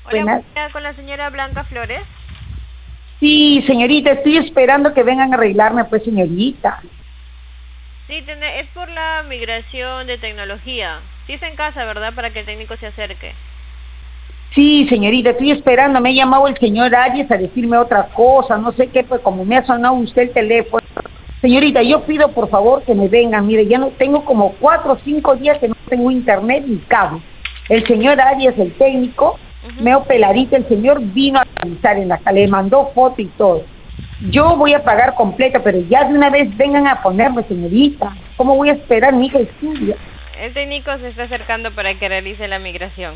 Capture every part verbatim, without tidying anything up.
Hola, Buenas. con la señora Blanca Flores. Sí, señorita, estoy esperando que vengan a arreglarme, pues, señorita. Sí, tiene- es por la migración de tecnología. Sí está en casa, ¿verdad? Para que el técnico se acerque. Sí, señorita, estoy esperando. Me ha llamado el señor Arias a decirme otra cosa, no sé qué, pues como me ha sonado usted el teléfono. Señorita, yo pido por favor que me vengan. Mire, ya no tengo como cuatro o cinco días que no tengo internet ni cable. El señor Arias, el técnico, Ujú. me peladita, el señor vino a revisar en la sala, le mandó foto y todo. Yo voy a pagar completa, pero ya de una vez vengan a ponerme, señorita. ¿Cómo voy a esperar? Mi hija estudia. El técnico se está acercando para que realice la migración.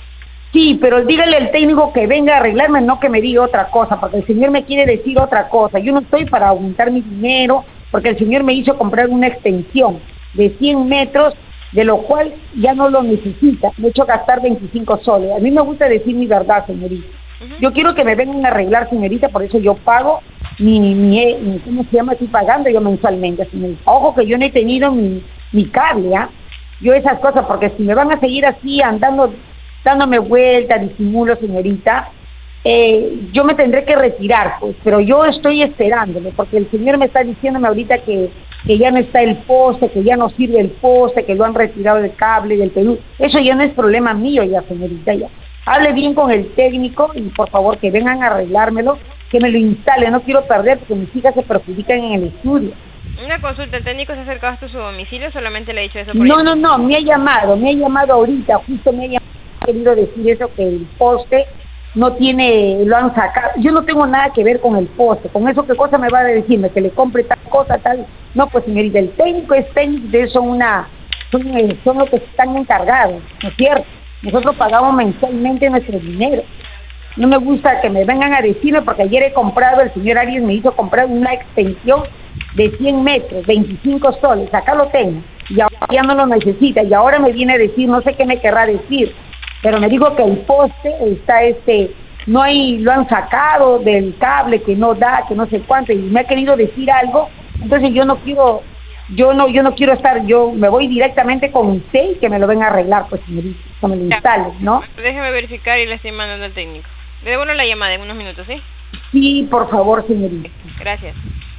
Sí, pero dígale al técnico que venga a arreglarme, no que me diga otra cosa, porque el señor me quiere decir otra cosa. Yo no estoy para aumentar mi dinero, porque el señor me hizo comprar una extensión de cien metros, de lo cual ya no lo necesita. Me ha hecho gastar veinticinco soles. A mí me gusta decir mi verdad, señorita. Ujú. Yo quiero que me vengan a arreglar, señorita, por eso yo pago mi, mi, mi ¿cómo se llama? Estoy pagando yo mensualmente, señorita. Ojo que yo no he tenido mi, mi cable, ¿ah? Yo esas cosas, porque si me van a seguir así andando, dándome vuelta, disimulo, señorita, eh, yo me tendré que retirar, pues, pero yo estoy esperándole, porque el señor me está diciéndome ahorita que, que ya no está el poste, que ya no sirve el poste, que lo han retirado del cable del Perú. Eso ya no es problema mío ya, señorita, ya. Hable bien con el técnico y por favor que vengan a arreglármelo, que me lo instale, no quiero perder porque mis hijas se perjudican en el estudio. Una consulta, ¿el técnico se ha acercado hasta su domicilio o solamente le ha dicho eso por No, llamada? no, no, me ha llamado, me ha llamado ahorita, justo me ha llamado, ha querido decir eso, que el poste no tiene, lo han sacado. Yo no tengo nada que ver con el poste, con eso qué cosa me va a decirme, que le compre tal cosa, tal. No, pues señorita, el técnico es técnico, ustedes son una, son, eh, son los que están encargados, ¿no es cierto? Nosotros pagamos mensualmente nuestro dinero. No me gusta que me vengan a decirme, porque ayer he comprado, el señor Arias me hizo comprar una extensión de cien metros, veinticinco soles, acá lo tengo, y ahora ya no lo necesita, y ahora me viene a decir, no sé qué me querrá decir, pero me dijo que el poste está, este, no hay, lo han sacado del cable, que no da, que no sé cuánto, y me ha querido decir algo, entonces yo no quiero, yo no, yo no quiero estar, yo me voy directamente con usted y que me lo venga a arreglar, pues señorita, que me lo Ya. instale, ¿no? Déjeme verificar y le estoy mandando al técnico. Le devuelvo la llamada en unos minutos, ¿sí? Sí, por favor, señorita. Gracias.